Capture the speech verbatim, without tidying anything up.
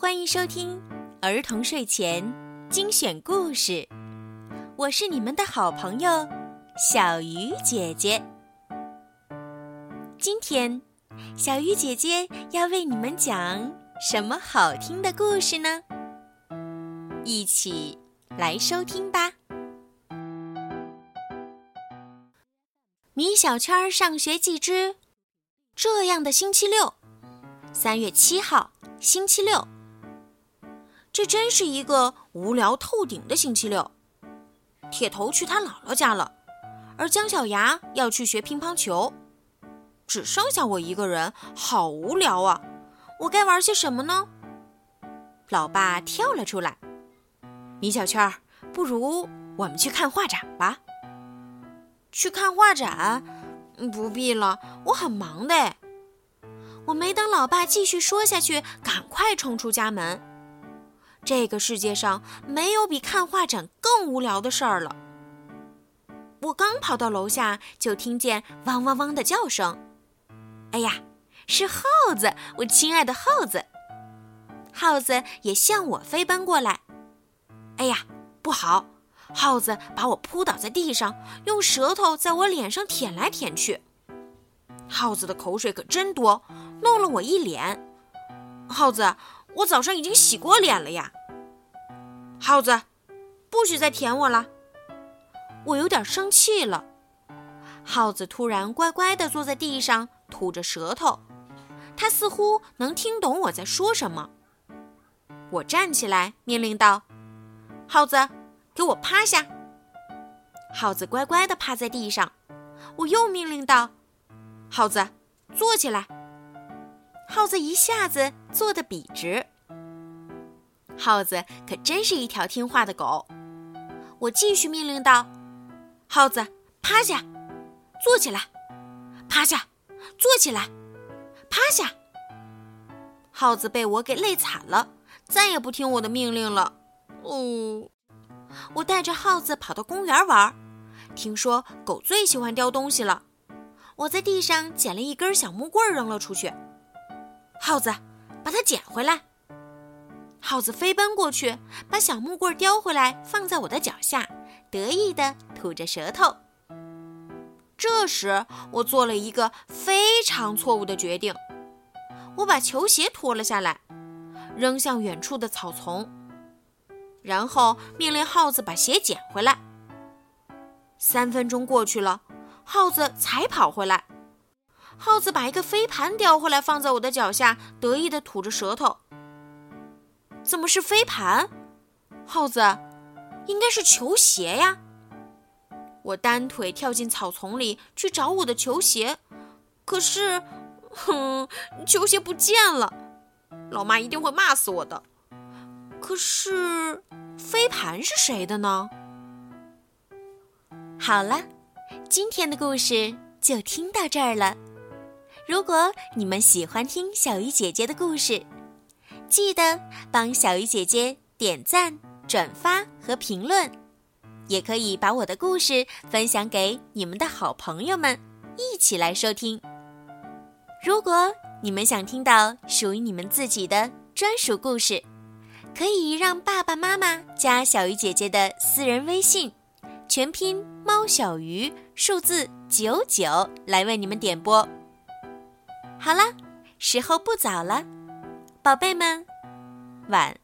欢迎收听儿童睡前精选故事，我是你们的好朋友小鱼姐姐。今天小鱼姐姐要为你们讲什么好听的故事呢？一起来收听吧。米小圈上学记之这样的星期六，三月七号，星期六。这真是一个无聊透顶的星期六。铁头去他姥姥家了，而姜小牙要去学乒乓球，只剩下我一个人，好无聊啊！我该玩些什么呢？老爸跳了出来，米小圈，不如我们去看画展吧。去看画展？不必了，我很忙的。我没等老爸继续说下去，赶快冲出家门。这个世界上没有比看画展更无聊的事儿了。我刚跑到楼下，就听见汪汪汪的叫声。哎呀，是耗子，我亲爱的耗子。耗子也向我飞奔过来。哎呀，不好！耗子把我扑倒在地上，用舌头在我脸上舔来舔去。耗子的口水可真多，弄了我一脸。耗子，我早上已经洗过脸了呀。耗子，不许再舔我了。我有点生气了。耗子突然乖乖地坐在地上，吐着舌头。他似乎能听懂我在说什么。我站起来命令道：耗子，给我趴下。耗子乖乖地趴在地上。我又命令道：耗子，坐起来。耗子一下子坐得笔直。耗子可真是一条听话的狗。我继续命令道：耗子，趴下，坐起来，趴下，坐起来，趴下。耗子被我给累惨了，再也不听我的命令了。哦，我带着耗子跑到公园玩，听说狗最喜欢叼东西了。我在地上捡了一根小木棍扔了出去。耗子，把它捡回来。耗子飞奔过去，把小木棍叼回来，放在我的脚下，得意地吐着舌头。这时我做了一个非常错误的决定。我把球鞋脱了下来，扔向远处的草丛，然后命令耗子把鞋捡回来。三分钟过去了，耗子才跑回来。耗子把一个飞盘叼回来，放在我的脚下，得意地吐着舌头。怎么是飞盘？耗子，应该是球鞋呀。我单腿跳进草丛里去找我的球鞋，可是，哼，球鞋不见了。老妈一定会骂死我的。可是，飞盘是谁的呢？好了，今天的故事就听到这儿了。如果你们喜欢听小鱼姐姐的故事，记得帮小鱼姐姐点赞、转发和评论，也可以把我的故事分享给你们的好朋友们，一起来收听。如果你们想听到属于你们自己的专属故事，可以让爸爸妈妈加小鱼姐姐的私人微信，全拼猫小鱼，数字九九，来为你们点播。好了，时候不早了，宝贝们，晚